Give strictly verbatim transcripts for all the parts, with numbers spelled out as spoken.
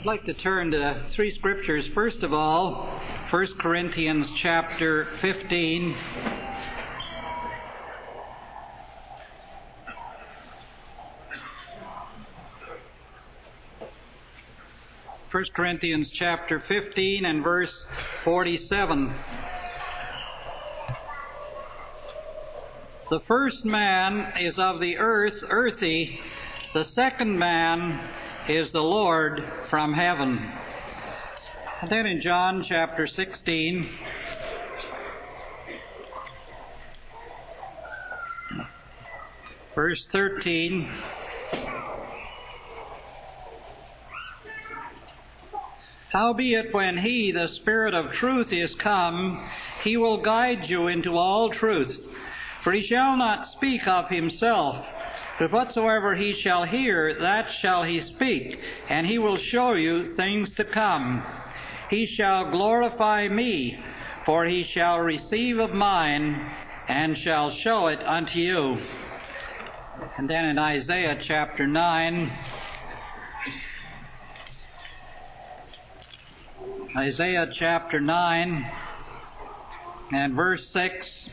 I'd like to turn to three scriptures. First of all, First Corinthians chapter fifteen. First Corinthians chapter fifteen and verse forty-seven. The first man is of the earth, earthy. The second man is the Lord from heaven. And then in John chapter sixteen, verse thirteen, howbeit when he, the Spirit of truth, is come, he will guide you into all truth. For he shall not speak of himself, but whatsoever he shall hear, that shall he speak, and he will show you things to come. He shall glorify me, for he shall receive of mine, and shall show it unto you. And then in Isaiah chapter nine, Isaiah chapter nine and verse six,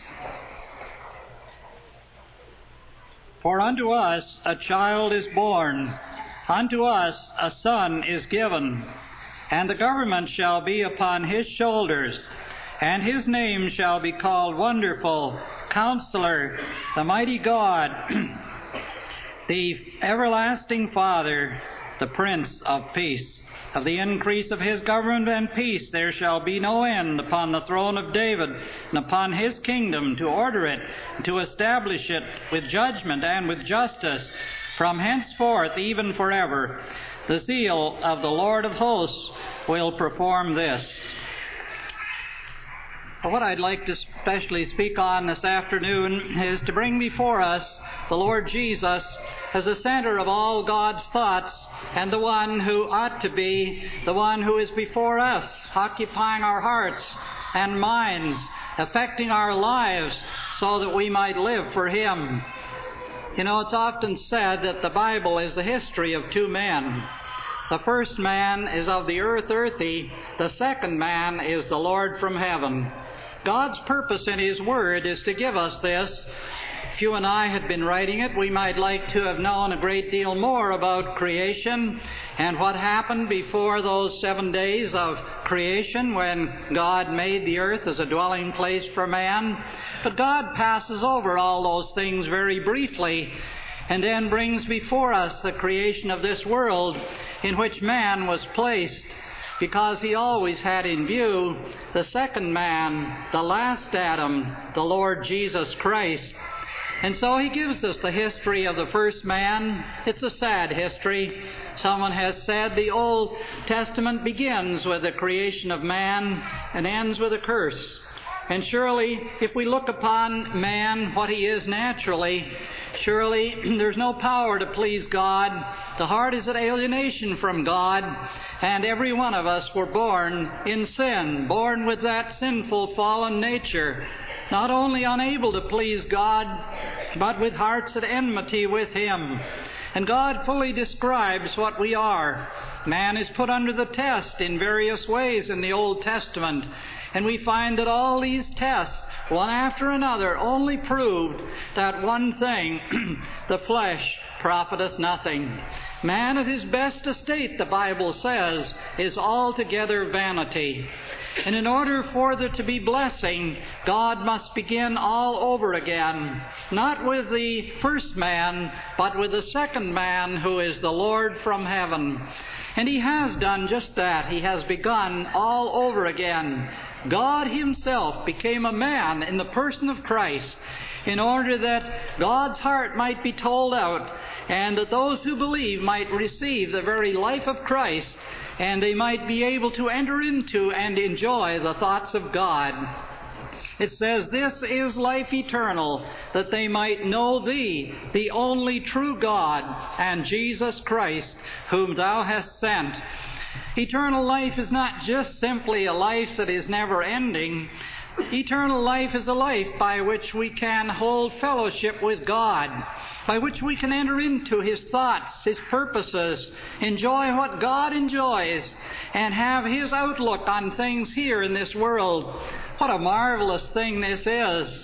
for unto us a child is born, unto us a son is given, and the government shall be upon his shoulders, and his name shall be called Wonderful, Counselor, the Mighty God, the Everlasting Father, the Prince of Peace. Of the increase of his government and peace there shall be no end upon the throne of David, and upon his kingdom, to order it, and to establish it with judgment and with justice, from henceforth even forever. The zeal of the Lord of hosts will perform this. What I'd like to especially speak on this afternoon is to bring before us the Lord Jesus as the center of all God's thoughts, and the one who ought to be the one who is before us, occupying our hearts and minds, affecting our lives so that we might live for Him. You know, it's often said that the Bible is the history of two men. The first man is of the earth, earthy. The second man is the Lord from heaven. God's purpose in His Word is to give us this. If you and I had been writing it, we might like to have known a great deal more about creation and what happened before those seven days of creation when God made the earth as a dwelling place for man. But God passes over all those things very briefly and then brings before us the creation of this world in which man was placed, because He always had in view the second man, the last Adam, the Lord Jesus Christ. And so He gives us the history of the first man. It's a sad history. Someone has said the Old Testament begins with the creation of man and ends with a curse. And surely, if we look upon man, what he is naturally, surely there's no power to please God. The heart is at alienation from God, and every one of us were born in sin, born with that sinful, fallen nature, not only unable to please God, but with hearts at enmity with Him. And God fully describes what we are. Man is put under the test in various ways in the Old Testament, and we find that all these tests, one after another, only proved that one thing: the flesh profiteth nothing. Man at his best estate, the Bible says, is altogether vanity. And in order for there to be blessing, God must begin all over again, not with the first man, but with the second man, who is the Lord from heaven. And He has done just that. He has begun all over again. God Himself became a man in the person of Christ, in order that God's heart might be told out, and that those who believe might receive the very life of Christ, and they might be able to enter into and enjoy the thoughts of God. It says, this is life eternal, that they might know Thee, the only true God, and Jesus Christ, whom Thou hast sent. Eternal life is not just simply a life that is never ending, Eternal life is a life by which we can hold fellowship with God, by which we can enter into His thoughts, His purposes, enjoy what God enjoys, and have His outlook on things here in this world. What a marvelous thing this is.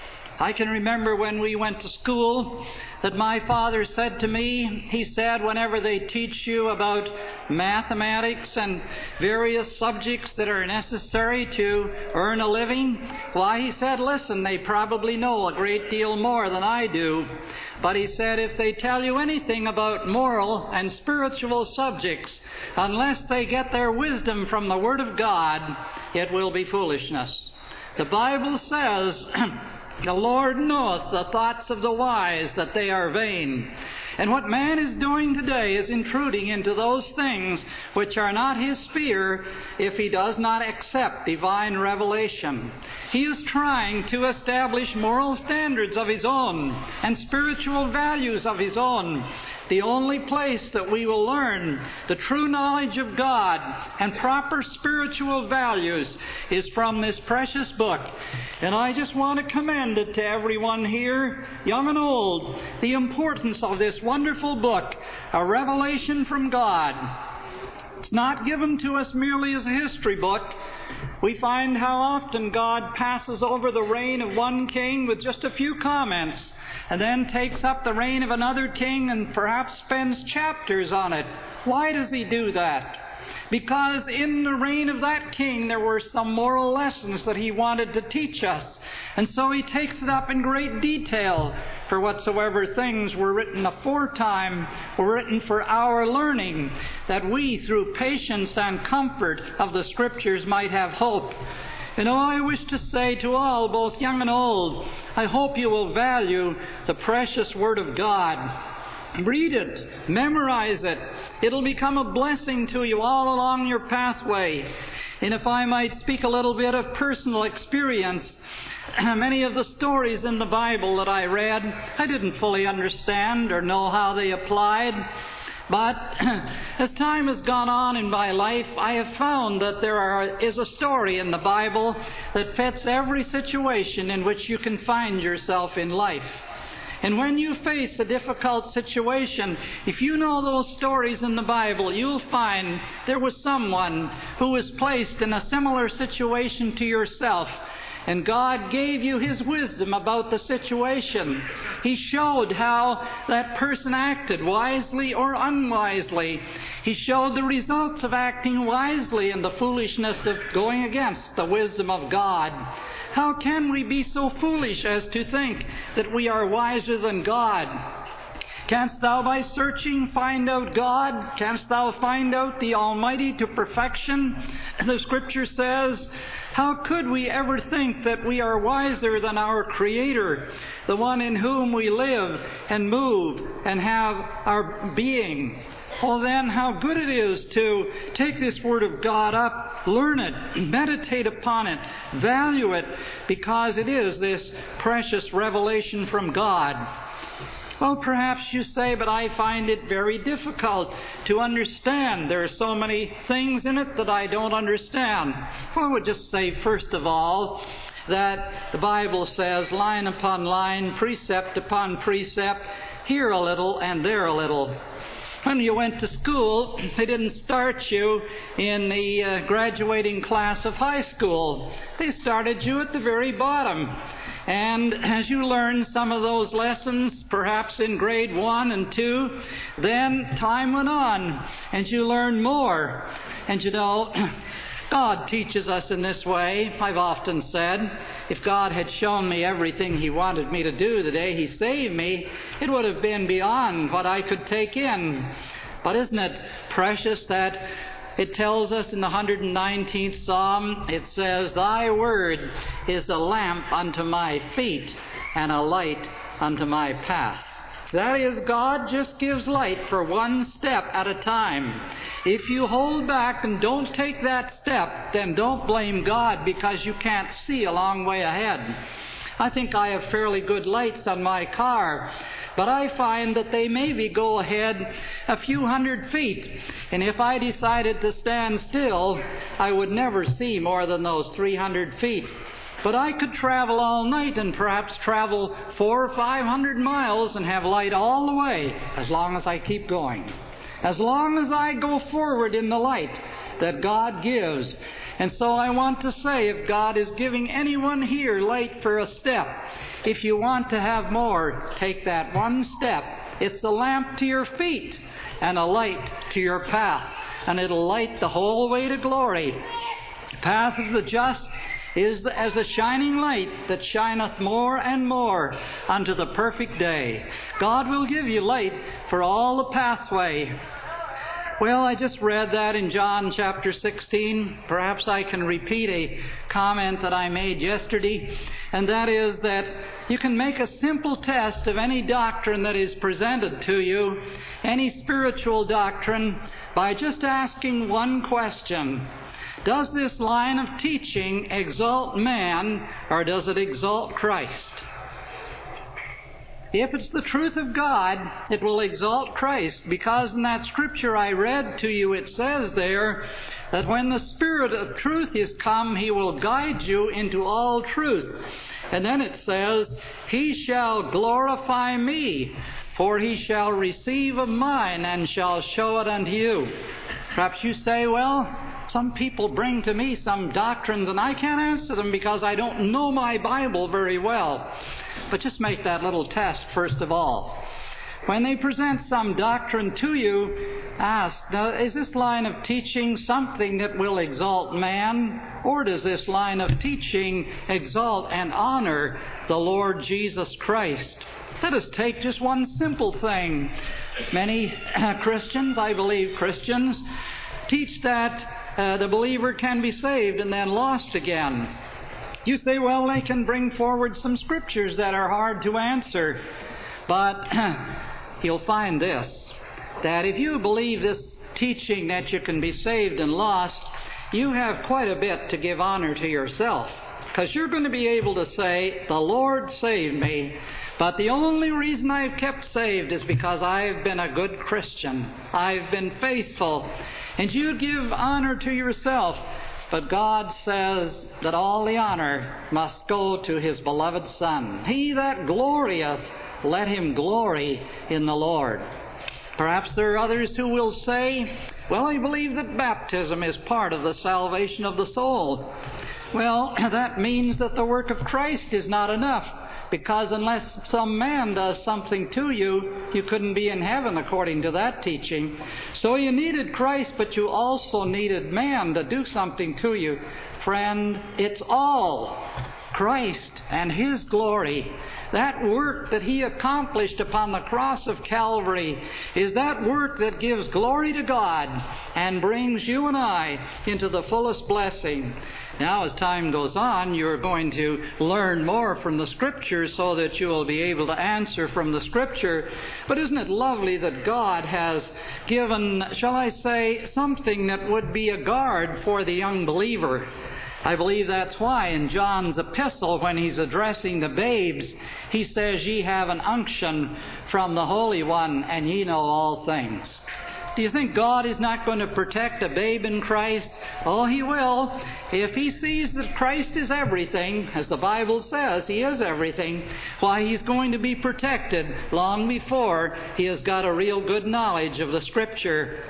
I can remember when we went to school that my father said to me, he said, whenever they teach you about mathematics and various subjects that are necessary to earn a living, why, he said, listen, they probably know a great deal more than I do. But he said, if they tell you anything about moral and spiritual subjects, unless they get their wisdom from the Word of God, it will be foolishness. The Bible says, the Lord knoweth the thoughts of the wise, that they are vain. And what man is doing today is intruding into those things which are not his sphere if he does not accept divine revelation. He is trying to establish moral standards of his own and spiritual values of his own. The only place that we will learn the true knowledge of God and proper spiritual values is from this precious book. And I just want to commend it to everyone here, young and old, the importance of this wonderful book, a revelation from God. It's not given to us merely as a history book. We find how often God passes over the reign of one king with just a few comments, and then takes up the reign of another king and perhaps spends chapters on it. Why does He do that? Because in the reign of that king there were some moral lessons that He wanted to teach us. And so He takes it up in great detail. For whatsoever things were written aforetime were written for our learning, that we through patience and comfort of the Scriptures might have hope. You know, I wish to say to all, both young and old, I hope you will value the precious Word of God. Read it, memorize it. It'll become a blessing to you all along your pathway. And if I might speak a little bit of personal experience, many of the stories in the Bible that I read, I didn't fully understand or know how they applied. But as time has gone on in my life, I have found that there are, is a story in the Bible that fits every situation in which you can find yourself in life. And when you face a difficult situation, if you know those stories in the Bible, you'll find there was someone who was placed in a similar situation to yourself. And God gave you His wisdom about the situation. He showed how that person acted, wisely or unwisely. He showed the results of acting wisely and the foolishness of going against the wisdom of God. How can we be so foolish as to think that we are wiser than God? Canst thou by searching find out God? Canst thou find out the Almighty to perfection? The Scripture says, how could we ever think that we are wiser than our Creator, the one in whom we live and move and have our being? Well then, how good it is to take this Word of God up, learn it, meditate upon it, value it, because it is this precious revelation from God. Well, perhaps you say, but I find it very difficult to understand. There are so many things in it that I don't understand. Well, I would just say, first of all, that the Bible says line upon line, precept upon precept, here a little and there a little. When you went to school, they didn't start you in the uh, graduating class of high school. They started you at the very bottom. And as you learned some of those lessons, perhaps in grade one and two, then time went on, and you learned more. And you know, God teaches us in this way. I've often said, if God had shown me everything He wanted me to do the day He saved me, it would have been beyond what I could take in. But isn't it precious that it tells us in the one hundred nineteenth Psalm, it says, Thy word is a lamp unto my feet and a light unto my path. That is, God just gives light for one step at a time. If you hold back and don't take that step, then don't blame God because you can't see a long way ahead. I think I have fairly good lights on my car, but I find that they maybe go ahead a few hundred feet. And if I decided to stand still, I would never see more than those three hundred feet. But I could travel all night and perhaps travel four or five hundred miles and have light all the way, as long as I keep going. As long as I go forward in the light that God gives. And so I want to say, if God is giving anyone here light for a step, if you want to have more, take that one step. It's a lamp to your feet and a light to your path, and it'll light the whole way to glory. The path of the just is as a shining light that shineth more and more unto the perfect day. God will give you light for all the pathway. Well, I just read that in John chapter sixteen. Perhaps I can repeat a comment that I made yesterday, and that is that you can make a simple test of any doctrine that is presented to you, any spiritual doctrine, by just asking one question. Does this line of teaching exalt man, or does it exalt Christ? If it's the truth of God, it will exalt Christ, because in that scripture I read to you, it says there that when the Spirit of truth is come, He will guide you into all truth. And then it says, He shall glorify me, for He shall receive of mine and shall show it unto you. Perhaps you say, well, some people bring to me some doctrines and I can't answer them because I don't know my Bible very well. But just make that little test first of all. When they present some doctrine to you, ask, now, is this line of teaching something that will exalt man? Or does this line of teaching exalt and honor the Lord Jesus Christ? Let us take just one simple thing. Many Christians, I believe Christians, teach that uh, the believer can be saved and then lost again. You say, well, they can bring forward some scriptures that are hard to answer. But you'll find this, that if you believe this teaching that you can be saved and lost, you have quite a bit to give honor to yourself. Because you're going to be able to say, the Lord saved me, but the only reason I've kept saved is because I've been a good Christian. I've been faithful. And you give honor to yourself. But God says that all the honor must go to His beloved Son. He that glorieth, let him glory in the Lord. Perhaps there are others who will say, well, I believe that baptism is part of the salvation of the soul. Well, that means that the work of Christ is not enough, because unless some man does something to you, you couldn't be in heaven according to that teaching. So you needed Christ, but you also needed man to do something to you. Friend, it's all Christ and His glory. That work that He accomplished upon the cross of Calvary is that work that gives glory to God and brings you and I into the fullest blessing. Now, as time goes on, you're going to learn more from the Scripture so that you will be able to answer from the Scripture. But isn't it lovely that God has given, shall I say, something that would be a guard for the young believer? I believe that's why in John's epistle, when he's addressing the babes, he says, ye have an unction from the Holy One, and ye know all things. Do you think God is not going to protect a babe in Christ? Oh, He will. If He sees that Christ is everything, as the Bible says He is everything, why, He's going to be protected long before he has got a real good knowledge of the Scripture.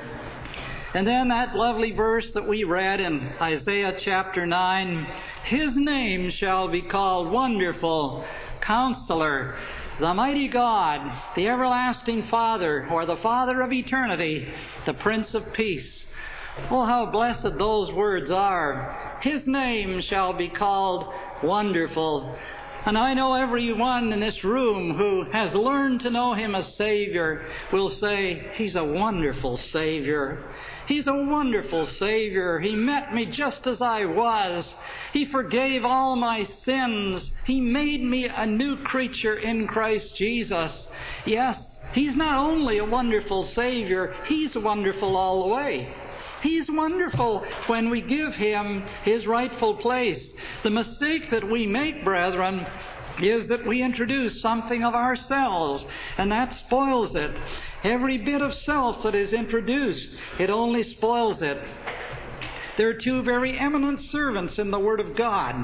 And then that lovely verse that we read in Isaiah chapter nine, His name shall be called Wonderful, Counselor, the Mighty God, the Everlasting Father, or the Father of Eternity, the Prince of Peace. Oh, how blessed those words are. His name shall be called Wonderful. And I know everyone in this room who has learned to know Him as Savior will say, He's a wonderful Savior. He's a wonderful Savior. He met me just as I was. He forgave all my sins. He made me a new creature in Christ Jesus. Yes, He's not only a wonderful Savior, He's wonderful all the way. He's wonderful when we give Him His rightful place. The mistake that we make, brethren, is that we introduce something of ourselves, and that spoils it. Every bit of self that is introduced, it only spoils it. there are two very eminent servants in the Word of God.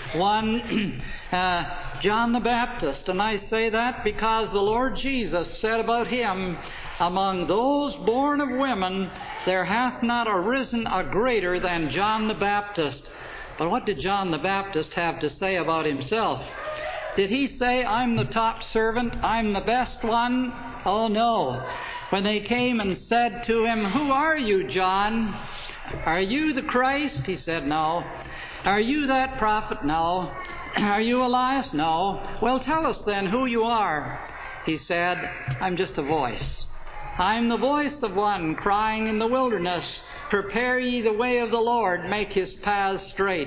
One, uh, John the Baptist, and I say that because the Lord Jesus said about him, among those born of women, there hath not arisen a greater than John the Baptist. But what did John the Baptist have to say about himself? Did he say, I'm the top servant, I'm the best one? Oh, no. When they came and said to him, who are you, John? Are you the Christ? He said, no. Are you that prophet? No. Are you Elias? No. Well, tell us then who you are. He said, I'm just a voice. I'm the voice of one crying in the wilderness, prepare ye the way of the Lord, make his paths straight.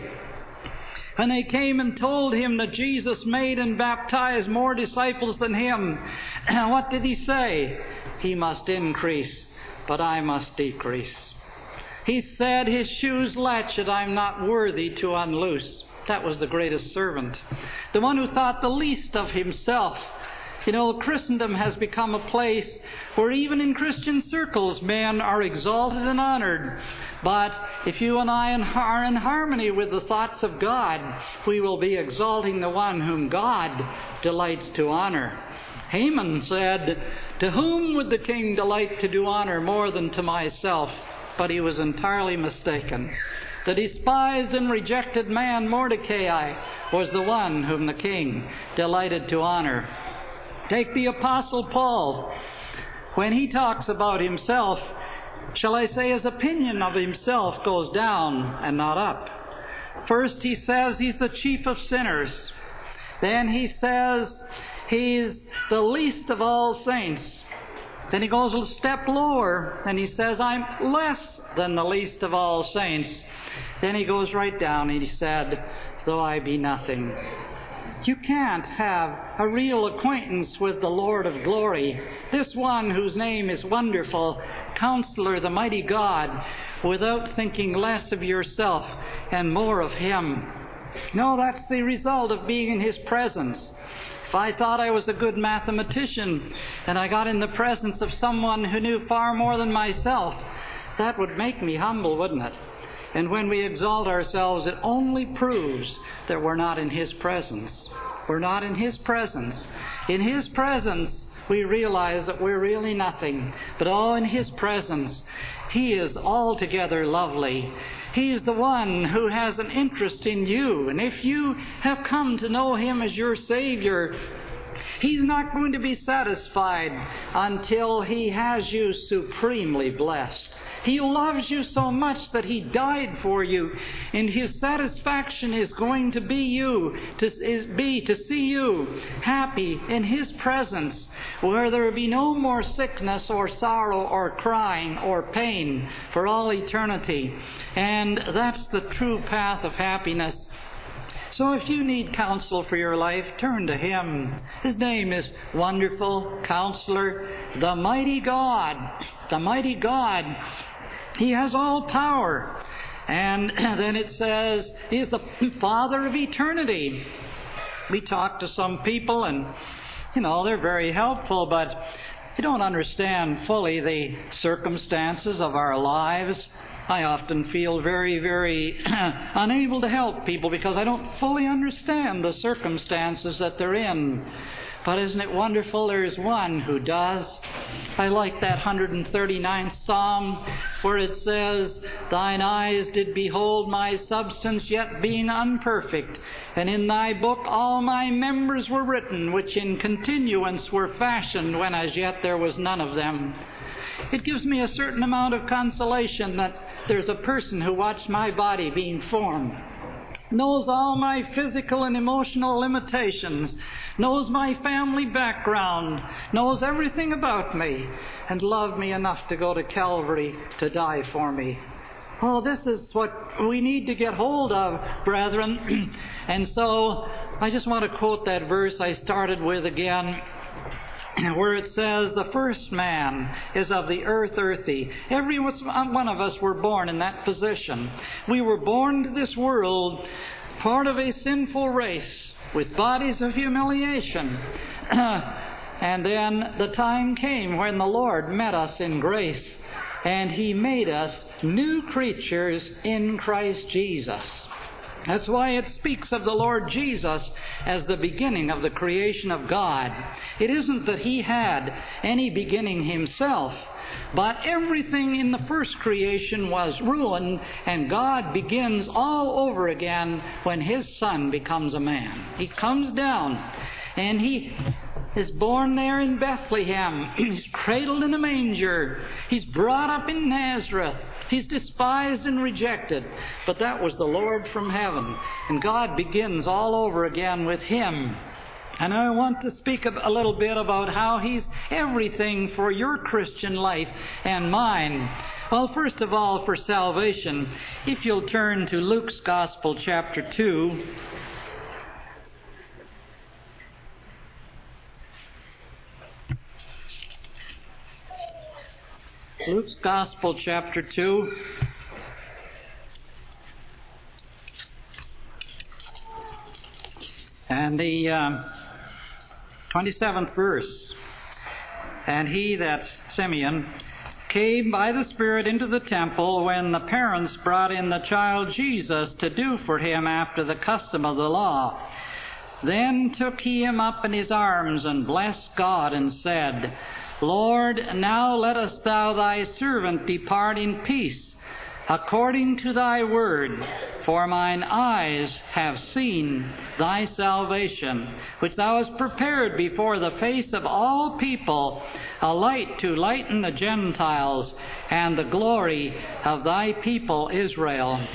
And they came and told him that Jesus made and baptized more disciples than him. What did he say? He must increase, but I must decrease. He said, his shoes latchet I'm not worthy to unloose. That was the greatest servant. The one who thought the least of himself. You know, Christendom has become a place where even in Christian circles men are exalted and honored. But if you and I are in harmony with the thoughts of God, we will be exalting the one whom God delights to honor. Haman said, to whom would the king delight to do honor more than to myself? But he was entirely mistaken. The despised and rejected man Mordecai was the one whom the king delighted to honor. Take the Apostle Paul. When he talks about himself, shall I say his opinion of himself goes down and not up. First he says he's the chief of sinners. Then he says he's the least of all saints. Then he goes a step lower and he says, I'm less than the least of all saints. Then he goes right down and he said, though I be nothing. You can't have a real acquaintance with the Lord of glory, this one whose name is Wonderful, Counselor, the Mighty God, without thinking less of yourself and more of Him. No, that's the result of being in His presence. If I thought I was a good mathematician and I got in the presence of someone who knew far more than myself, that would make me humble, wouldn't it? And when we exalt ourselves, it only proves that we're not in His presence. We're not in His presence. In His presence, we realize that we're really nothing. But oh, in His presence, He is altogether lovely. He is the one who has an interest in you. And if you have come to know Him as your Savior, He's not going to be satisfied until He has you supremely blessed. He loves you so much that He died for you, and His satisfaction is going to be you, to is be to see you happy in His presence, where there will be no more sickness or sorrow or crying or pain for all eternity. And that's the true path of happiness. So if you need counsel for your life, turn to Him. His name is Wonderful Counselor, the Mighty God. The Mighty God. He has all power. And then it says, He is the Father of eternity. We talk to some people and, you know, they're very helpful, but they don't understand fully the circumstances of our lives. I often feel very, very unable to help people because I don't fully understand the circumstances that they're in. But isn't it wonderful? There is one who does. I like that one hundred thirty-ninth Psalm where it says, Thine eyes did behold my substance, yet being unperfect. And in Thy book all my members were written, which in continuance were fashioned, when as yet there was none of them. It gives me a certain amount of consolation that there's a person who watched my body being formed, knows all my physical and emotional limitations, knows my family background, knows everything about me, and loved me enough to go to Calvary to die for me. Oh, this is what we need to get hold of, brethren. And so I just want to quote that verse I started with again, where it says, the first man is of the earth earthy. Every one of us were born in that position. We were born to this world part of a sinful race with bodies of humiliation. And then the time came when the Lord met us in grace. and He made us new creatures in Christ Jesus. That's why it speaks of the Lord Jesus as the beginning of the creation of God. It isn't that He had any beginning Himself, but everything in the first creation was ruined, and God begins all over again when His Son becomes a man. He comes down, and He is born there in Bethlehem. He's cradled in a manger. He's brought up in Nazareth. He's despised and rejected. But that was the Lord from heaven. And God begins all over again with Him. And I want to speak a little bit about how He's everything for your Christian life and mine. Well, first of all, for salvation, if you'll turn to Luke's Gospel, chapter two. Luke's Gospel, chapter two. And the uh, twenty-seventh verse. And he, that's Simeon, came by the Spirit into the temple when the parents brought in the child Jesus to do for him after the custom of the law. Then took he him up in his arms and blessed God and said, Lord, now lettest thou thy servant depart in peace, according to thy word. For mine eyes have seen thy salvation, which thou hast prepared before the face of all people, a light to lighten the Gentiles, and the glory of thy people Israel.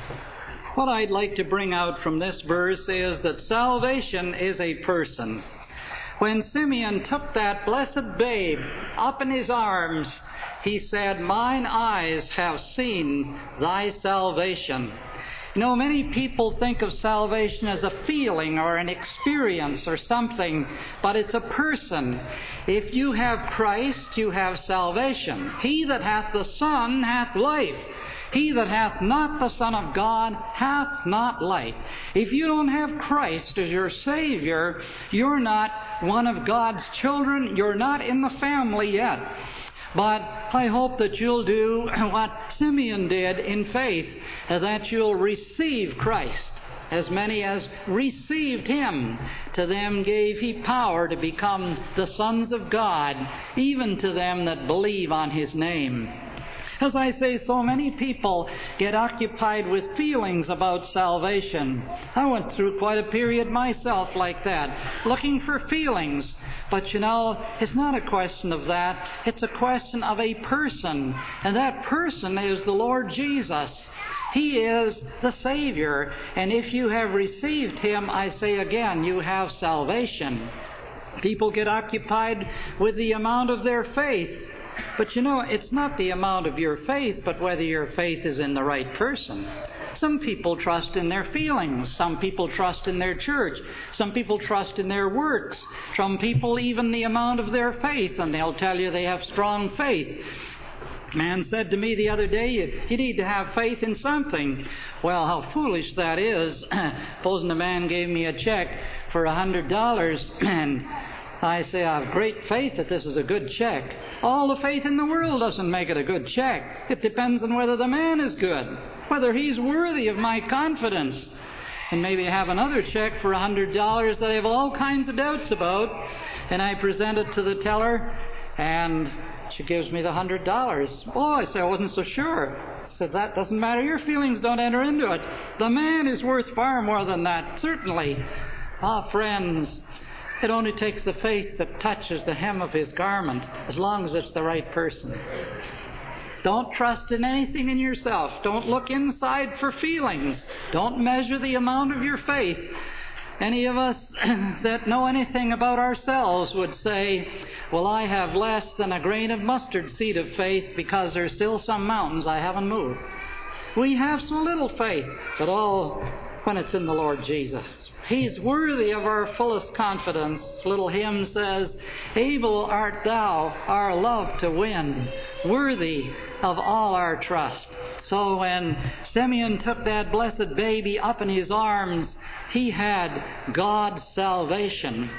What I'd like to bring out from this verse is that salvation is a person. When Simeon took that blessed babe up in his arms, he said, Mine eyes have seen thy salvation. You know, many people think of salvation as a feeling or an experience or something, but it's a person. If you have Christ, you have salvation. He that hath the Son hath life. He that hath not the Son of God hath not life. If you don't have Christ as your Savior, you're not one of God's children. You're not in the family yet. But I hope that you'll do what Simeon did in faith, that you'll receive Christ. As many as received Him, to them gave He power to become the sons of God, even to them that believe on His name. As I say, so many people get occupied with feelings about salvation. I went through quite a period myself like that, looking for feelings. But you know, it's not a question of that. It's a question of a person. And that person is the Lord Jesus. He is the Savior. And if you have received Him, I say again, you have salvation. People get occupied with the amount of their faith. But you know, it's not the amount of your faith, but whether your faith is in the right person. Some people trust in their feelings. Some people trust in their church. Some people trust in their works. Some people even the amount of their faith, and they'll tell you they have strong faith. A man said to me the other day, you, you need to have faith in something. Well, how foolish that is. Supposing the man gave me a check for a hundred dollars, and I say, I have great faith that this is a good check. All the faith in the world doesn't make it a good check. It depends on whether the man is good, whether he's worthy of my confidence. And maybe I have another check for a hundred dollars that I have all kinds of doubts about, and I present it to the teller, and she gives me the hundred dollars. Oh, I say, I wasn't so sure. I said, that doesn't matter. Your feelings don't enter into it. The man is worth far more than that, certainly. Ah, friends, it only takes the faith that touches the hem of his garment, as long as it's the right person. Don't trust in anything in yourself. Don't look inside for feelings. Don't measure the amount of your faith. Any of us that know anything about ourselves would say, well, I have less than a grain of mustard seed of faith because there's still some mountains I haven't moved. We have so little faith, but all when it's in the Lord Jesus. He's worthy of our fullest confidence. Little hymn says, able art thou our love to win, worthy of all our trust. So when Simeon took that blessed baby up in his arms, he had God's salvation.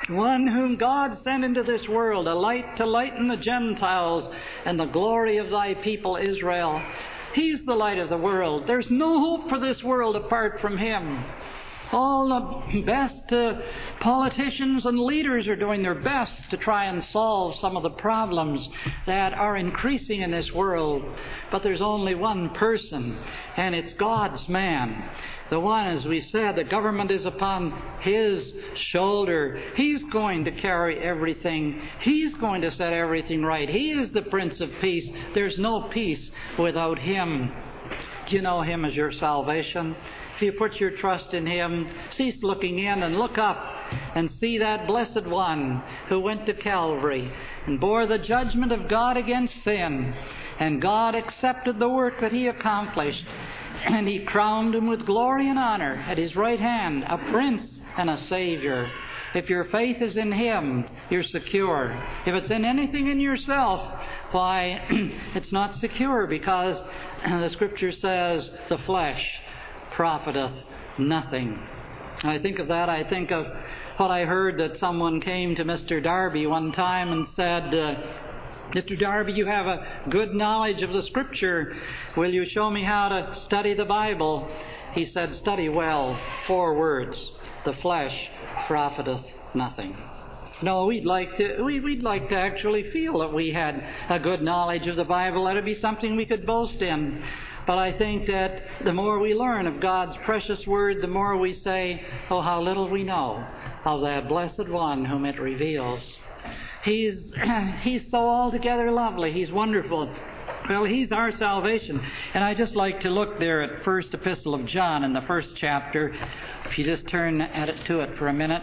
one whom God sent into this world, a light to lighten the Gentiles and the glory of thy people Israel. He's the light of the world. There's no hope for this world apart from him. All the best uh, politicians and leaders are doing their best to try and solve some of the problems that are increasing in this world. But there's only one person, and it's God's man. The one, as we said, the government is upon his shoulder. He's going to carry everything. He's going to set everything right. He is the Prince of Peace. There's no peace without him. Do you know him as your salvation? If you put your trust in him, cease looking in and look up and see that blessed one who went to Calvary and bore the judgment of God against sin. And God accepted the work that he accomplished, and he crowned him with glory and honor at his right hand, a prince and a savior. If your faith is in him, you're secure. If it's in anything in yourself, why, it's not secure, because the Scripture says the flesh profiteth nothing. And I think of that, I think of what I heard, that someone came to Mister Darby one time and said, uh, Mister Darby, you have a good knowledge of the Scripture. Will you show me how to study the Bible? He said, study well. Four words. The flesh profiteth nothing. No, we'd like to we, we'd like to actually feel that we had a good knowledge of the Bible. That would be something we could boast in. But I think that the more we learn of God's precious Word, the more we say, oh, how little we know of that blessed one whom it reveals. He's, he's so altogether lovely. He's wonderful. Well, he's our salvation. And I just like to look there at First Epistle of John in the first chapter. If you just turn at it to it for a minute.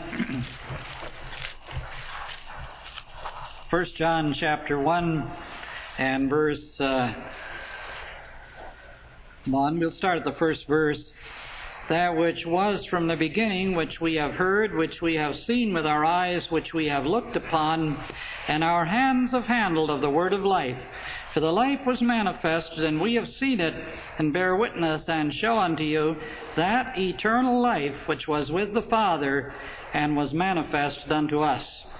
First John chapter one and verse uh, one. We'll start at the first verse. That which was from the beginning, which we have heard, which we have seen with our eyes, which we have looked upon, and our hands have handled of the word of life. For the life was manifested, and we have seen it, and bear witness, and show unto you that eternal life which was with the Father, and was manifested unto us.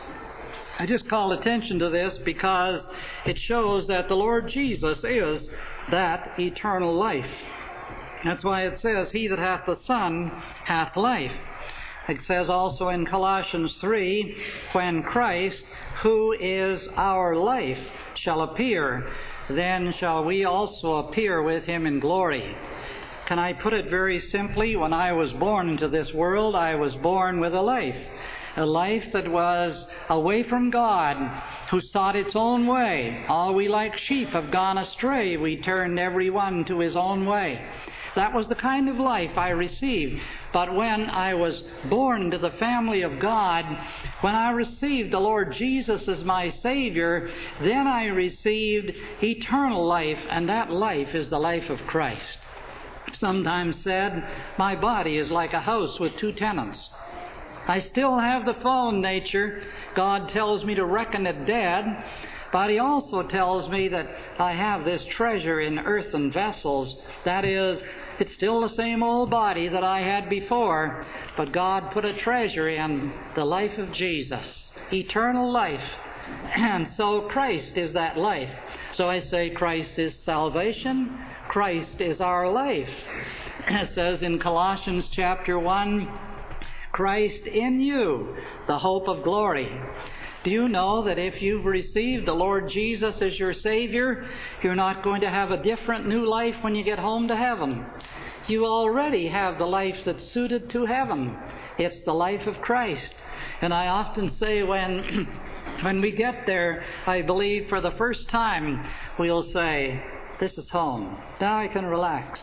I just call attention to this because it shows that the Lord Jesus is that eternal life. That's why it says, he that hath the Son hath life. It says also in Colossians three, when Christ, who is our life, shall appear, then shall we also appear with him in glory. Can I put it very simply? When I was born into this world, I was born with a life. A life that was away from God, who sought its own way. All we like sheep have gone astray. We turned every one to his own way. That was the kind of life I received. But when I was born into the family of God, when I received the Lord Jesus as my Savior, then I received eternal life, and that life is the life of Christ. Sometimes said, my body is like a house with two tenants. I still have the fallen nature. God tells me to reckon it dead, but he also tells me that I have this treasure in earthen vessels. That is, it's still the same old body that I had before, but God put a treasure in the life of Jesus, eternal life. And so Christ is that life. So I say Christ is salvation. Christ is our life. It says in Colossians chapter one, Christ in you, the hope of glory. Do you know that if you've received the Lord Jesus as your Savior, you're not going to have a different new life when you get home to heaven? You already have the life that's suited to heaven. It's the life of Christ. And I often say when, when we get there, I believe for the first time, we'll say, this is home. Now I can relax.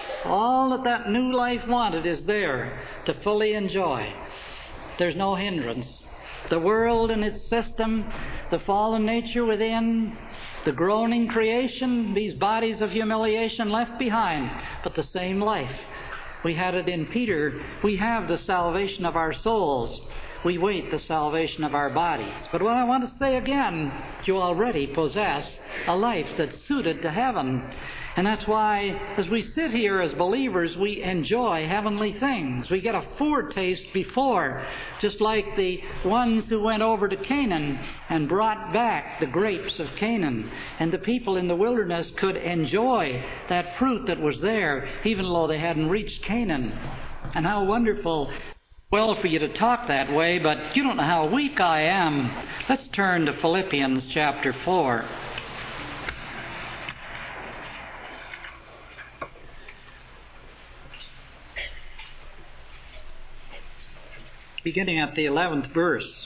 All that that new life wanted is there to fully enjoy. There's no hindrance. The world and its system, the fallen nature within, the groaning creation, these bodies of humiliation left behind, but the same life. We had it in Peter. We have the salvation of our souls. we wait the salvation of our bodies. But what I want to say again, you already possess a life that's suited to heaven. And that's why, as we sit here as believers, we enjoy heavenly things. We get a foretaste before, just like the ones who went over to Canaan and brought back the grapes of Canaan. And the people in the wilderness could enjoy that fruit that was there, even though they hadn't reached Canaan. And how wonderful. Well, for you to talk that way, but you don't know how weak I am. Let's turn to Philippians chapter four. Beginning at the eleventh verse.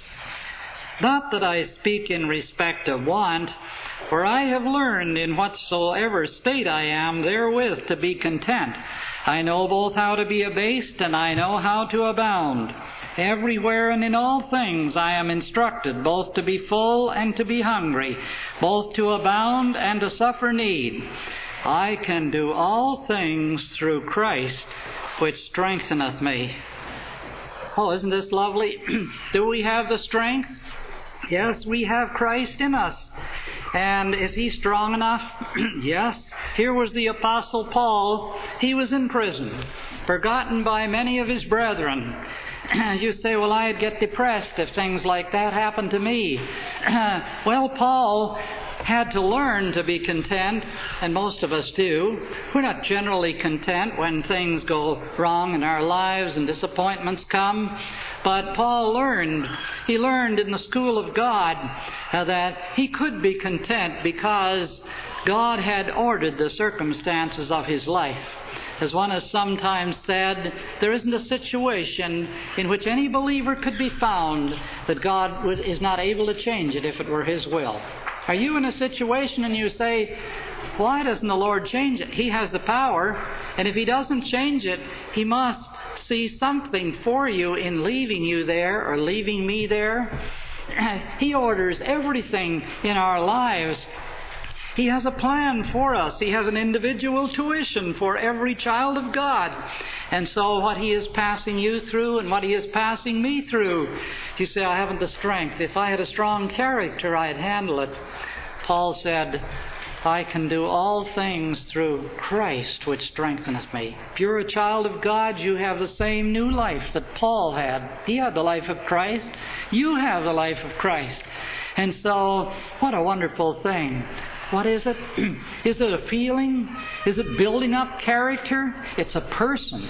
Not that I speak in respect of want, for I have learned in whatsoever state I am therewith to be content. I know both how to be abased, and I know how to abound. Everywhere and in all things I am instructed, both to be full and to be hungry, both to abound and to suffer need. I can do all things through Christ, which strengtheneth me. Oh, isn't this lovely? Do we have the strength? Yes, we have Christ in us. And is He strong enough? Yes. Here was the Apostle Paul. He was in prison, forgotten by many of his brethren. You say, well, I'd get depressed if things like that happened to me. Well, Paul had to learn to be content, and most of us do. We're not generally content when things go wrong in our lives and disappointments come. But Paul learned, he learned in the school of God uh, that he could be content because God had ordered the circumstances of his life. As one has sometimes said, there isn't a situation in which any believer could be found that God is not able to change it if it were His will. Are you in a situation and you say, why doesn't the Lord change it? He has the power, and if He doesn't change it, He must see something for you in leaving you there or leaving me there. He orders everything in our lives. He has a plan for us. He has an individual tuition for every child of God. And so what He is passing you through and what He is passing me through, you say, I haven't the strength. If I had a strong character, I'd handle it. Paul said, I can do all things through Christ, which strengtheneth me. If you're a child of God, you have the same new life that Paul had. He had the life of Christ. You have the life of Christ. And so, what a wonderful thing. What is it? Is it a feeling? Is it building up character? It's a person.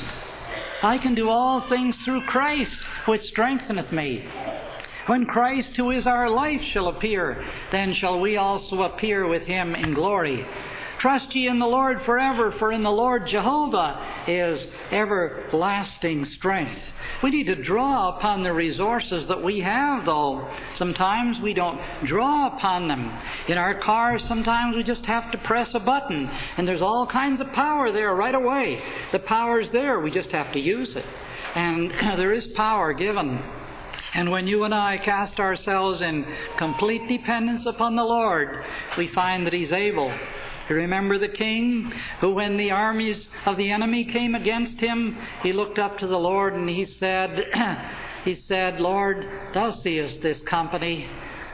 I can do all things through Christ, which strengtheneth me. When Christ, who is our life, shall appear, then shall we also appear with Him in glory. Trust ye in the Lord forever, for in the Lord Jehovah is everlasting strength. We need to draw upon the resources that we have, though. Sometimes we don't draw upon them. In our cars, sometimes we just have to press a button, and there's all kinds of power there right away. The power's there, we just have to use it. And there is power given. And when you and I cast ourselves in complete dependence upon the Lord, we find that He's able. You remember the king who, when the armies of the enemy came against him, he looked up to the Lord and he said, he said, Lord, Thou seest this company.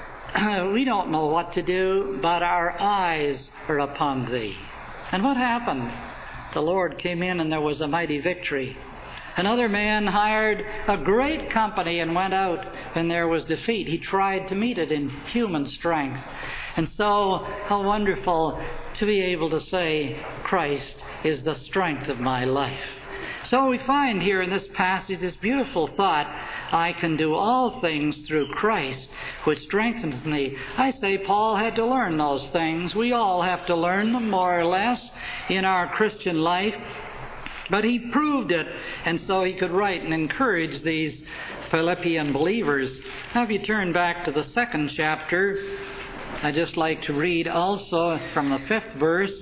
We don't know what to do, but our eyes are upon Thee. And what happened? The Lord came in and there was a mighty victory. Another man hired a great company and went out, and there was defeat. He tried to meet it in human strength. And so, how wonderful to be able to say, Christ is the strength of my life. So we find here in this passage this beautiful thought, I can do all things through Christ, which strengthens me. I say Paul had to learn those things. We all have to learn them more or less in our Christian life. But he proved it, and so he could write and encourage these Philippian believers. Now, if you turn back to the second chapter, I'd just like to read also from the fifth verse.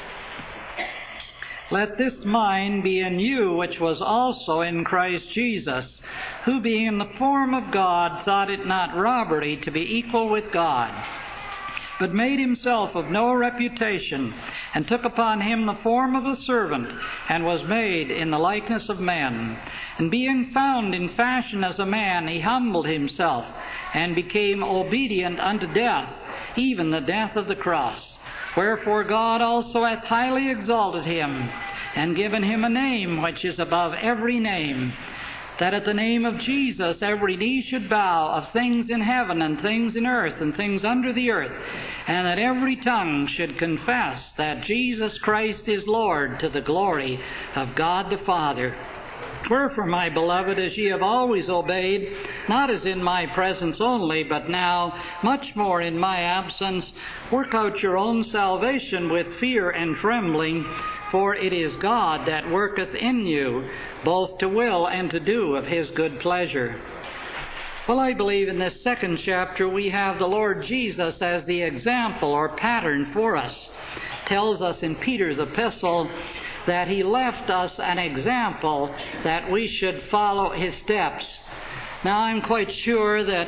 Let this mind be in you, which was also in Christ Jesus, who being in the form of God thought it not robbery to be equal with God, but made himself of no reputation, and took upon him the form of a servant, and was made in the likeness of men. And being found in fashion as a man, he humbled himself, and became obedient unto death, even the death of the cross. Wherefore God also hath highly exalted him, and given him a name which is above every name, that at the name of Jesus every knee should bow, of things in heaven and things in earth and things under the earth, and that every tongue should confess that Jesus Christ is Lord, to the glory of God the Father. Wherefore, my beloved, as ye have always obeyed, not as in my presence only, but now much more in my absence, work out your own salvation with fear and trembling, for it is God that worketh in you, both to will and to do of His good pleasure. Well, I believe in this second chapter we have the Lord Jesus as the example or pattern for us. It tells us in Peter's epistle that He left us an example that we should follow His steps. Now, I'm quite sure that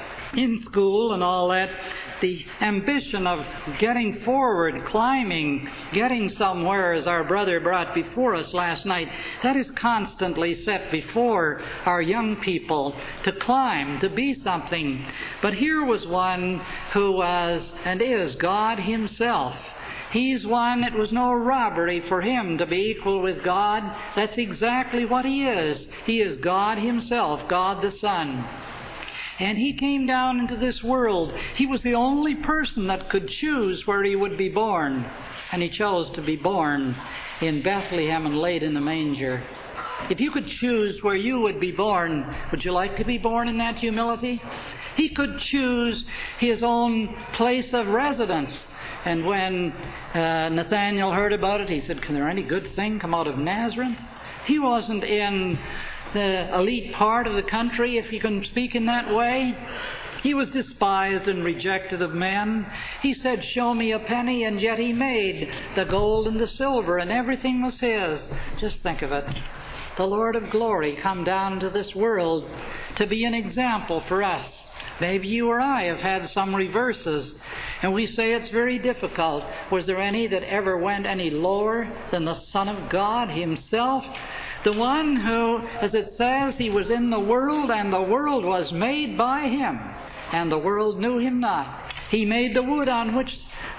in school and all that, the ambition of getting forward, climbing, getting somewhere, as our brother brought before us last night, that is constantly set before our young people, to climb, to be something. But here was one who was and is God Himself. He's one, it was no robbery for Him to be equal with God. That's exactly what He is. He is God Himself, God the Son. And He came down into this world. He was the only person that could choose where He would be born. And He chose to be born in Bethlehem and laid in the manger. If you could choose where you would be born, would you like to be born in that humility? He could choose His own place of residence. And when uh, Nathanael heard about it, he said, "Can there any good thing come out of Nazareth?" He wasn't in the elite part of the country, if you can speak in that way. He was despised and rejected of men. He said, "Show me a penny," and yet He made the gold and the silver, and everything was His. Just think of it. The Lord of glory come down to this world to be an example for us. Maybe you or I have had some reverses, and we say it's very difficult. Was there any that ever went any lower than the Son of God Himself? The one who, as it says, He was in the world, and the world was made by Him, and the world knew Him not. He made the wood on which,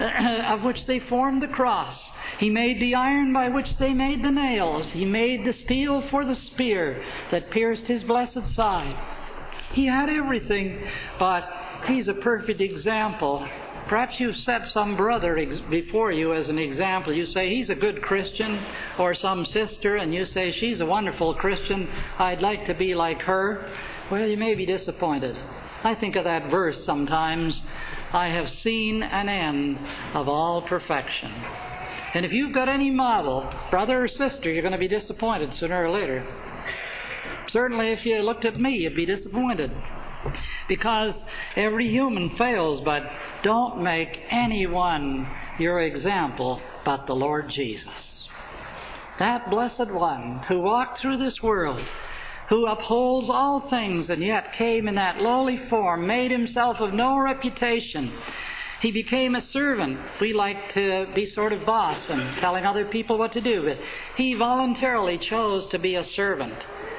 of which they formed the cross. He made the iron by which they made the nails. He made the steel for the spear that pierced His blessed side. He had everything, but He's a perfect example. Perhaps you've set some brother ex- before you as an example. You say, "He's a good Christian," or some sister, and you say, "She's a wonderful Christian. I'd like to be like her." Well, you may be disappointed. I think of that verse sometimes. "I have seen an end of all perfection." And if you've got any model, brother or sister, you're going to be disappointed sooner or later. Certainly if you looked at me, you'd be disappointed. Because every human fails, but don't make anyone your example but the Lord Jesus. That blessed one who walked through this world, who upholds all things, and yet came in that lowly form, made Himself of no reputation. He became a servant. We like to be sort of boss and telling other people what to do, but He voluntarily chose to be a servant.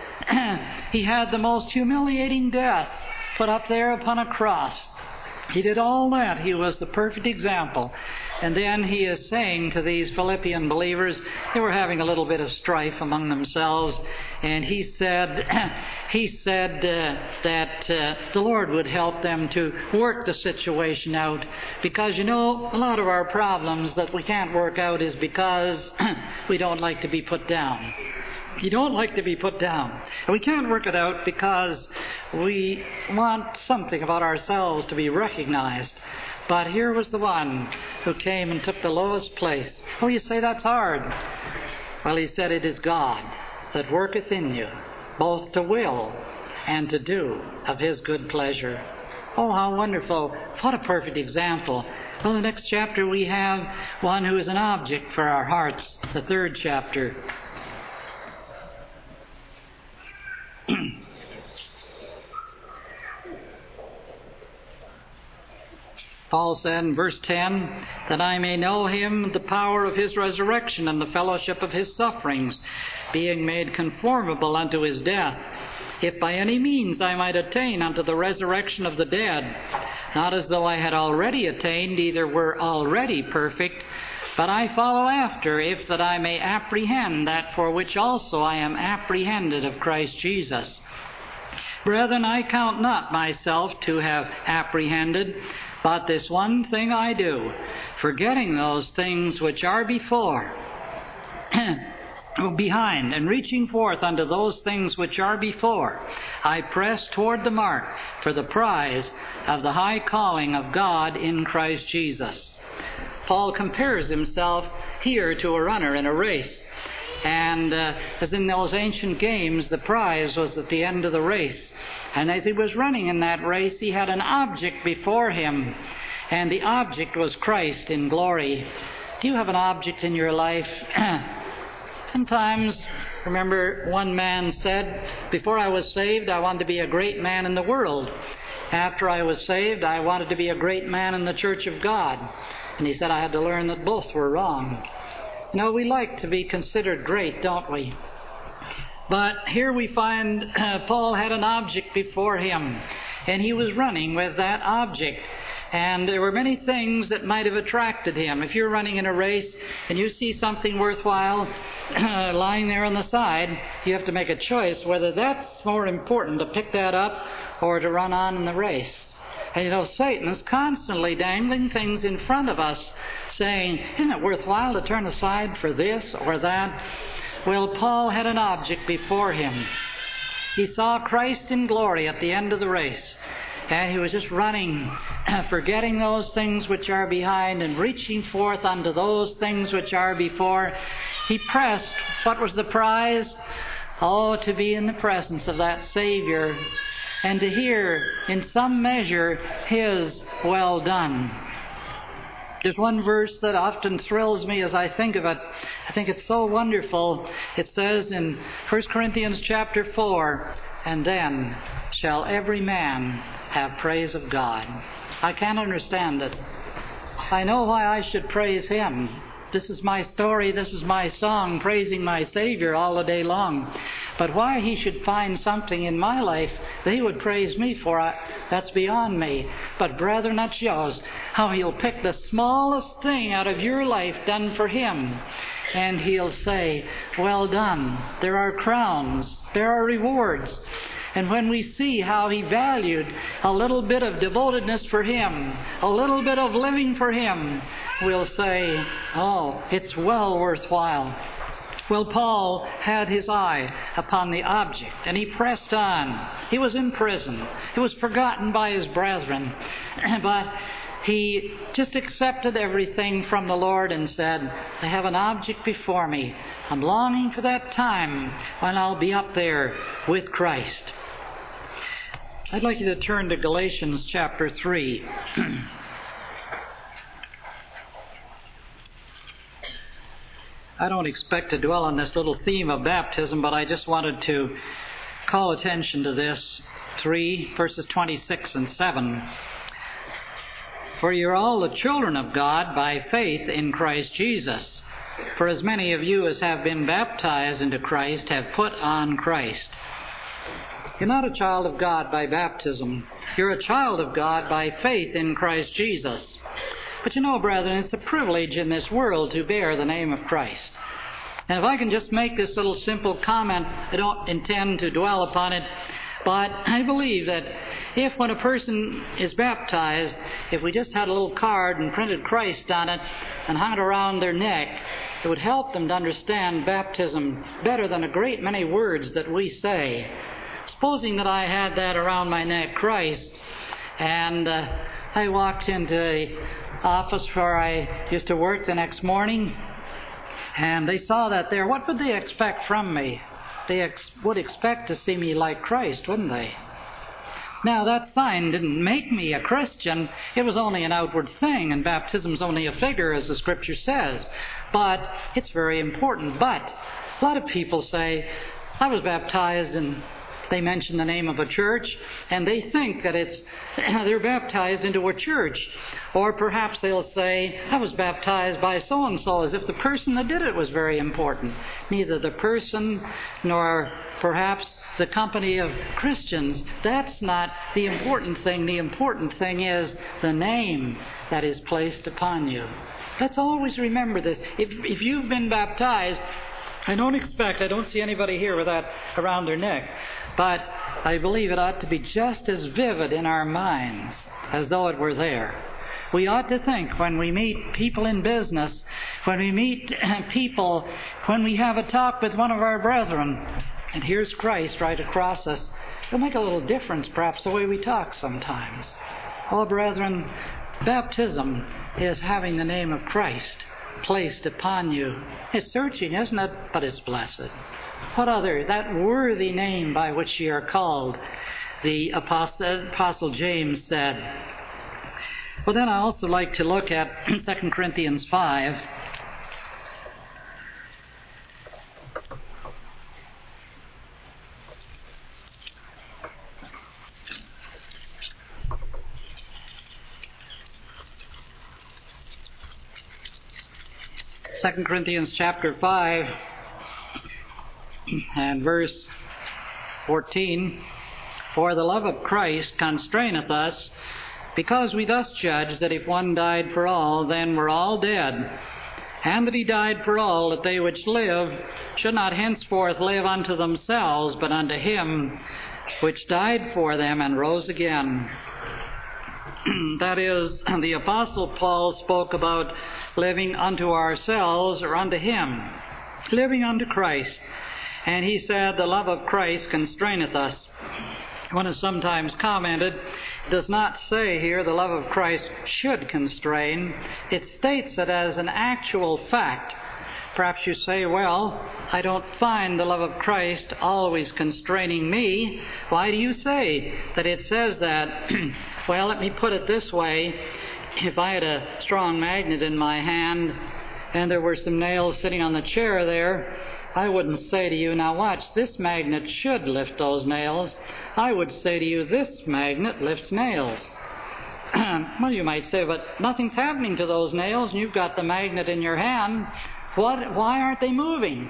He had the most humiliating death put up there upon a cross. He did all that. He was the perfect example. And then He is saying to these Philippian believers, they were having a little bit of strife among themselves, and He said, He said uh, that uh, the Lord would help them to work the situation out. Because, you know, a lot of our problems that we can't work out is because we don't like to be put down. You don't like to be put down. And we can't work it out because we want something about ourselves to be recognized. But here was the one who came and took the lowest place. Oh, you say that's hard. Well, He said, "It is God that worketh in you, both to will and to do of His good pleasure." Oh, how wonderful. What a perfect example. Well, in the next chapter we have one who is an object for our hearts. The third chapter. Paul said in verse ten, that I may know him, the power of his resurrection, and the fellowship of his sufferings, being made conformable unto his death, if by any means I might attain unto the resurrection of the dead, not as though I had already attained, either were already perfect, but I follow after, if that I may apprehend that for which also I am apprehended of Christ Jesus. Brethren, I count not myself to have apprehended, but this one thing I do, forgetting those things which are before, behind, and reaching forth unto those things which are before, I press toward the mark for the prize of the high calling of God in Christ Jesus. Paul compares himself here to a runner in a race. And uh, as in those ancient games, the prize was at the end of the race. And as he was running in that race, he had an object before him. And the object was Christ in glory. Do you have an object in your life? Sometimes, remember one man said, before I was saved, I wanted to be a great man in the world. After I was saved, I wanted to be a great man in the church of God. And he said I had to learn that both were wrong. No, we like to be considered great, don't we? But here we find uh, Paul had an object before him, and he was running with that object. And there were many things that might have attracted him. If you're running in a race and you see something worthwhile uh, lying there on the side, you have to make a choice whether that's more important, to pick that up or to run on in the race. And you know, Satan is constantly dangling things in front of us, saying, isn't it worthwhile to turn aside for this or that? Well, Paul had an object before him. He saw Christ in glory at the end of the race. And he was just running, forgetting those things which are behind and reaching forth unto those things which are before. He pressed. What was the prize? Oh, to be in the presence of that Savior and to hear, in some measure, his well done. There's one verse that often thrills me as I think of it. I think it's so wonderful. It says in First Corinthians chapter four, and then shall every man have praise of God. I can't understand it. I know why I should praise Him. This is my story, this is my song, praising my Savior all the day long. But why He should find something in my life that He would praise me for, I, that's beyond me. But brethren, that shows how He'll pick the smallest thing out of your life done for Him, and He'll say, well done. There are crowns, there are rewards. And when we see how He valued a little bit of devotedness for Him, a little bit of living for Him, we'll say, oh, it's well worthwhile. Well, Paul had his eye upon the object, and he pressed on. He was in prison. He was forgotten by his brethren. But he just accepted everything from the Lord and said, I have an object before me. I'm longing for that time when I'll be up there with Christ. I'd like you to turn to Galatians chapter three. I don't expect to dwell on this little theme of baptism, but I just wanted to call attention to this. three, verses twenty-six and seven. For you're all the children of God by faith in Christ Jesus. For as many of you as have been baptized into Christ have put on Christ. You're not a child of God by baptism. You're a child of God by faith in Christ Jesus. But you know, brethren, it's a privilege in this world to bear the name of Christ. And if I can just make this little simple comment, I don't intend to dwell upon it, but I believe that if when a person is baptized, if we just had a little card and printed Christ on it and hung it around their neck, it would help them to understand baptism better than a great many words that we say. Supposing that I had that around my neck, Christ, and uh, I walked into the office where I used to work the next morning, and they saw that there, what would they expect from me? They ex- would expect to see me like Christ, wouldn't they? Now, that sign didn't make me a Christian. It was only an outward thing, and baptism's only a figure, as the Scripture says. But it's very important. But a lot of people say, I was baptized in They mention the name of a church, and they think that it's they're baptized into a church. Or perhaps they'll say, I was baptized by so-and-so, as if the person that did it was very important. Neither the person nor perhaps the company of Christians. That's not the important thing. The important thing is the name that is placed upon you. Let's always remember this. If, if you've been baptized, I don't expect, I don't see anybody here with that around their neck, but I believe it ought to be just as vivid in our minds as though it were there. We ought to think when we meet people in business, when we meet people, when we have a talk with one of our brethren, and here's Christ right across us, it'll make a little difference perhaps the way we talk sometimes. Oh, brethren, baptism is having the name of Christ placed upon you. It's searching, isn't it? But it's blessed. What other? That worthy name by which ye are called, the Apostle, Apostle James said. Well, then I also like to look at Second Corinthians five. Second Corinthians chapter five and verse fourteen. For the love of Christ constraineth us, because we thus judge that if one died for all, then we're all dead, and that he died for all, that they which live should not henceforth live unto themselves, but unto him which died for them and rose again. That is, the Apostle Paul spoke about living unto ourselves or unto him, living unto Christ. And he said, the love of Christ constraineth us. One has sometimes commented, it does not say here the love of Christ should constrain. It states it as an actual fact. Perhaps you say, well, I don't find the love of Christ always constraining me. Why do you say that it says that? Well, let me put it this way. If I had a strong magnet in my hand and there were some nails sitting on the chair there, I wouldn't say to you, now watch, this magnet should lift those nails. I would say to you, this magnet lifts nails. Well, you might say, but nothing's happening to those nails, and you've got the magnet in your hand. What? Why aren't they moving?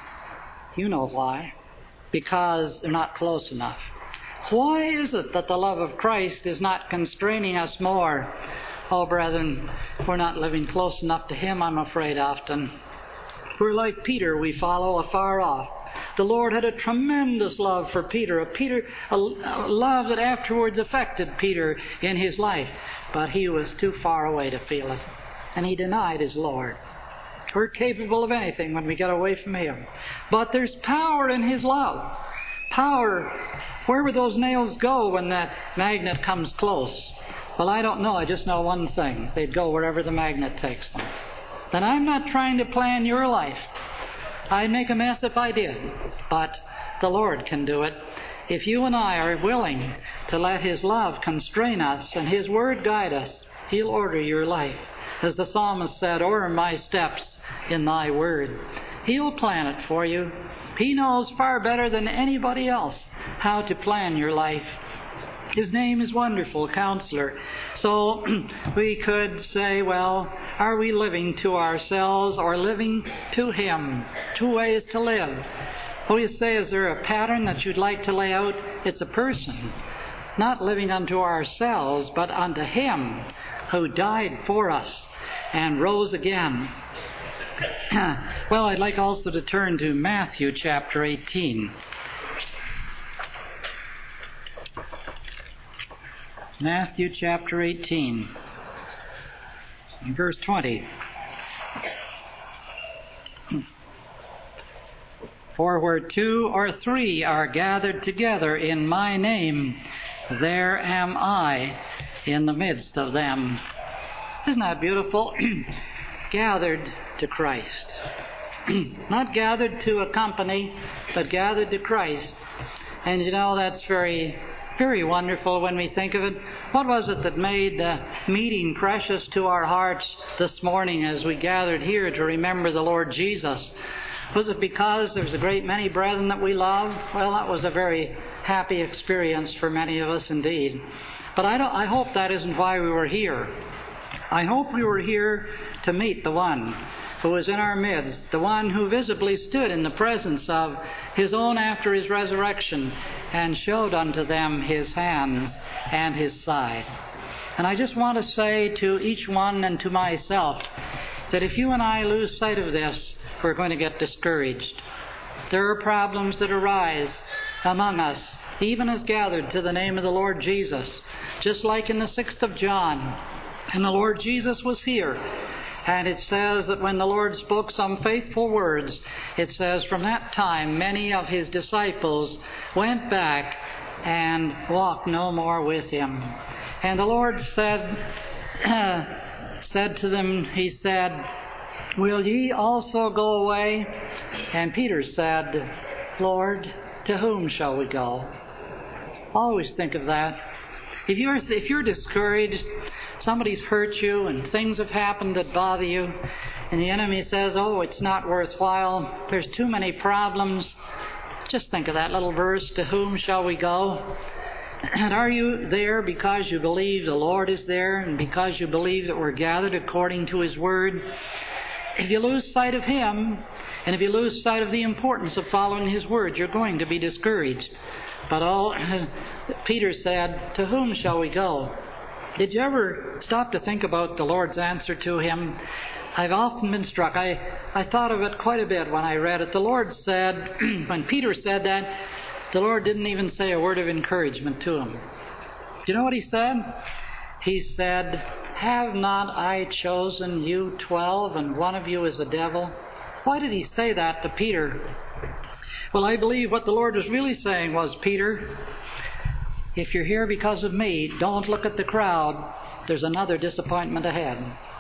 You know why. Because they're not close enough. Why is it that the love of Christ is not constraining us more? Oh, brethren, we're not living close enough to him, I'm afraid, often. We're like Peter, we follow afar off. The Lord had a tremendous love for Peter, a Peter, a love that afterwards affected Peter in his life. But he was too far away to feel it, and he denied his Lord. We're capable of anything when we get away from him. But there's power in his love. Power. Where would those nails go when that magnet comes close? Well, I don't know. I just know one thing. They'd go wherever the magnet takes them. Then I'm not trying to plan your life. I'd make a mess if I did. But the Lord can do it. If you and I are willing to let his love constrain us and his word guide us, he'll order your life. As the psalmist said, order my steps in thy word. He'll plan it for you. He knows far better than anybody else how to plan your life. His name is Wonderful Counselor. So we could say, well, are we living to ourselves or living to him? Two ways to live. What do you say? Is there a pattern that you'd like to lay out? It's a person. Not living unto ourselves, but unto him who died for us and rose again. Well, I'd like also to turn to Matthew chapter eighteen. Matthew chapter eighteen, verse twenty. For where two or three are gathered together in my name, there am I in the midst of them. Isn't that beautiful? Gathered to Christ. Not gathered to a company, but gathered to Christ. And you know, that's very, very wonderful when we think of it. What was it that made the meeting precious to our hearts this morning as we gathered here to remember the Lord Jesus? Was it because there's a great many brethren that we love? Well, that was a very happy experience for many of us indeed. But I, don't, I hope that isn't why we were here. I hope we were here to meet the one who is in our midst, the one who visibly stood in the presence of his own after his resurrection and showed unto them his hands and his side. And I just want to say to each one and to myself that if you and I lose sight of this, we're going to get discouraged. There are problems that arise among us, even as gathered to the name of the Lord Jesus, just like in the sixth of John. And the Lord Jesus was here. And it says that when the Lord spoke some faithful words, it says from that time many of his disciples went back and walked no more with him. And the Lord said, said to them, he said, will ye also go away? And Peter said, Lord, to whom shall we go? Always think of that. If you're, if you're discouraged, somebody's hurt you and things have happened that bother you, and the enemy says, oh, it's not worthwhile, there's too many problems, just think of that little verse, to whom shall we go? And are you there because you believe the Lord is there and because you believe that we're gathered according to his word? If you lose sight of him, and if you lose sight of the importance of following his word, you're going to be discouraged. But all, Peter said, to whom shall we go? Did you ever stop to think about the Lord's answer to him? I've often been struck. I, I thought of it quite a bit when I read it. The Lord said, when Peter said that, the Lord didn't even say a word of encouragement to him. Do you know what he said? He said, have not I chosen you twelve, and one of you is a devil? Why did he say that to Peter? Well, I believe what the Lord was really saying was, Peter, if you're here because of me, don't look at the crowd. There's another disappointment ahead.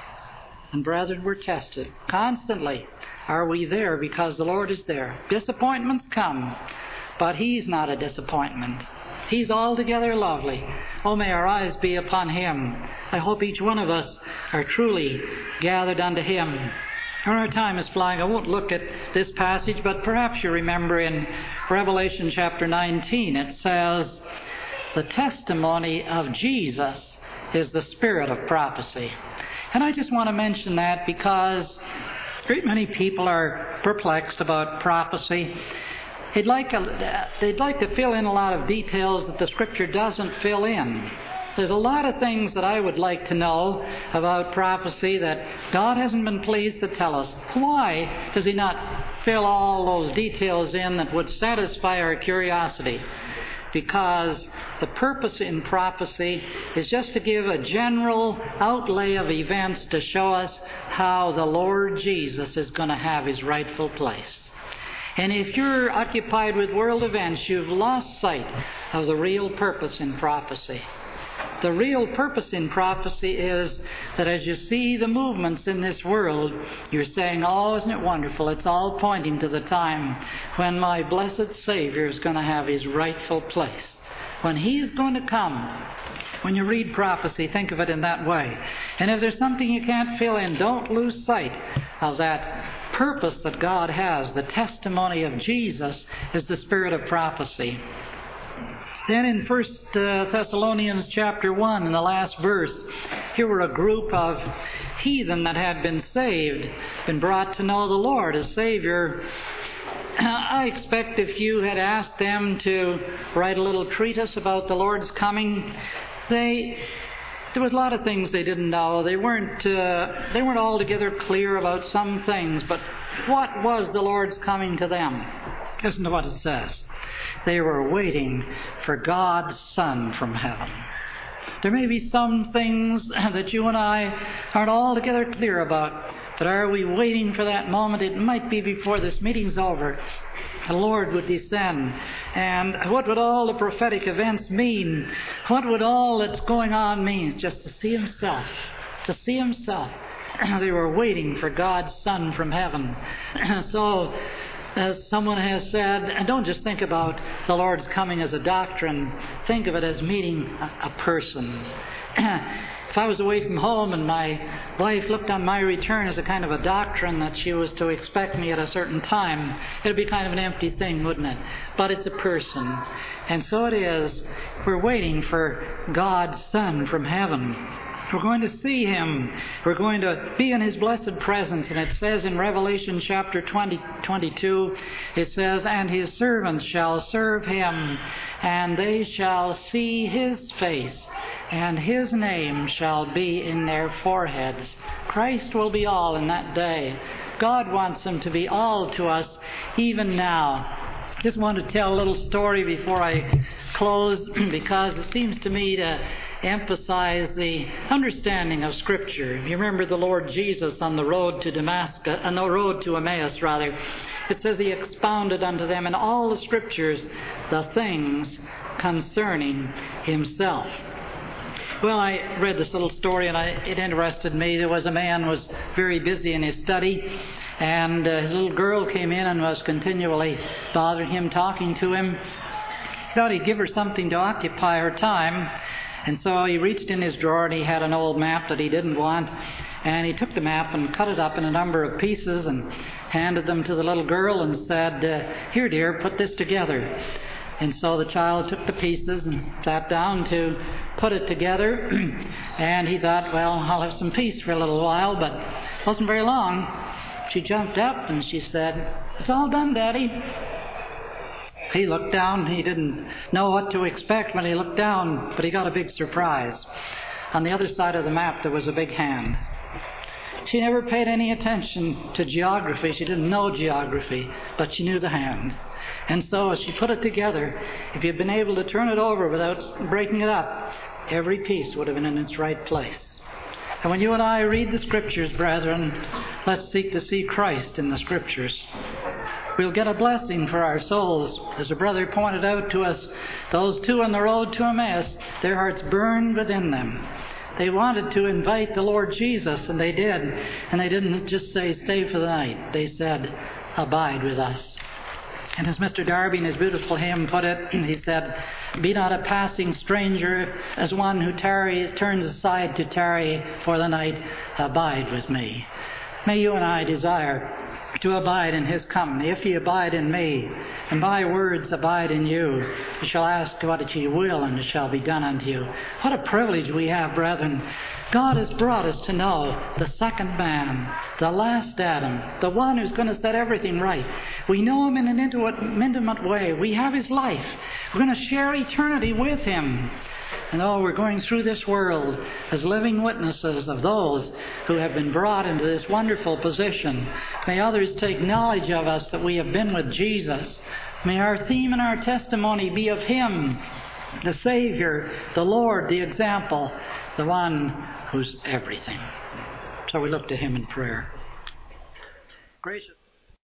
And brethren, we're tested constantly. Are we there because the Lord is there? Disappointments come, but he's not a disappointment. He's altogether lovely. Oh, may our eyes be upon him. I hope each one of us are truly gathered unto him. Our time is flying. I won't look at this passage, but perhaps you remember in Revelation chapter nineteen, it says, the testimony of Jesus is the spirit of prophecy. And I just want to mention that because a great many people are perplexed about prophecy. They'd like, a, they'd like to fill in a lot of details that the Scripture doesn't fill in. There's a lot of things that I would like to know about prophecy that God hasn't been pleased to tell us. Why does he not fill all those details in that would satisfy our curiosity? Because the purpose in prophecy is just to give a general outlay of events to show us how the Lord Jesus is going to have his rightful place. And if you're occupied with world events, you've lost sight of the real purpose in prophecy. The real purpose in prophecy is that as you see the movements in this world, you're saying, oh, isn't it wonderful? It's all pointing to the time when my blessed Savior is going to have his rightful place. When he is going to come. When you read prophecy, think of it in that way. And if there's something you can't fill in, don't lose sight of that purpose that God has. The testimony of Jesus is the spirit of prophecy. Then in First Thessalonians chapter one, in the last verse, here were a group of heathen that had been saved, been brought to know the Lord as Savior. I expect if you had asked them to write a little treatise about the Lord's coming, they there was a lot of things they didn't know. They weren't uh, they weren't altogether clear about some things, but what was the Lord's coming to them? Listen to what it says. They were waiting for God's Son from heaven. There may be some things that you and I aren't altogether clear about, but are we waiting for that moment? It might be before this meeting's over. The Lord would descend. And what would all the prophetic events mean? What would all that's going on mean? Just to see himself. To see himself. They were waiting for God's Son from heaven. So, as someone has said, don't just think about the Lord's coming as a doctrine. Think of it as meeting a, a person. if I was away from home and my wife looked on my return as a kind of a doctrine that she was to expect me at a certain time, it would be kind of an empty thing, wouldn't it? But it's a person. And so it is. We're waiting for God's Son from heaven. We're going to see Him. We're going to be in His blessed presence. And it says in Revelation chapter twenty, twenty-two, it says, "And His servants shall serve Him, and they shall see His face, and His name shall be in their foreheads." Christ will be all in that day. God wants Him to be all to us even now. Just want to tell a little story before I close, because it seems to me to emphasize the understanding of Scripture. If you remember the Lord Jesus on the road to Damascus, on the road to Emmaus, rather, it says He expounded unto them in all the Scriptures the things concerning Himself. Well, I read this little story and I, it interested me. There was a man who was very busy in his study, and uh, his little girl came in and was continually bothering him, talking to him. He thought he'd give her something to occupy her time. And so he reached in his drawer and he had an old map that he didn't want. And he took the map and cut it up in a number of pieces and handed them to the little girl and said, uh, "Here, dear, put this together." And so the child took the pieces and sat down to put it together. And he thought, well, I'll have some peace for a little while, but it wasn't very long. She jumped up and she said, "It's all done, Daddy." He looked down. He didn't know what to expect when he looked down, but he got a big surprise. On the other side of the map, there was a big hand. She never paid any attention to geography. She didn't know geography, but she knew the hand. And so as she put it together, if you'd been able to turn it over without breaking it up, every piece would have been in its right place. And when you and I read the Scriptures, brethren, let's seek to see Christ in the Scriptures. We'll get a blessing for our souls. As a brother pointed out to us, those two on the road to Emmaus, their hearts burned within them. They wanted to invite the Lord Jesus, and they did. And they didn't just say, "Stay for the night." They said, "Abide with us." And as Mister Darby in his beautiful hymn put it, he said, "Be not a passing stranger, as one who tarries, turns aside to tarry for the night. Abide with me." May you and I desire to abide in His company. "If ye abide in me, and my words abide in you, you shall ask what ye will, and it shall be done unto you." What a privilege we have, brethren. God has brought us to know the second man, the last Adam, the one who's going to set everything right. We know Him in an intimate, intimate way. We have His life. We're going to share eternity with Him. And oh, we're going through this world as living witnesses of those who have been brought into this wonderful position. May others take knowledge of us that we have been with Jesus. May our theme and our testimony be of Him, the Savior, the Lord, the example, the one who's everything. So we look to Him in prayer. Gracious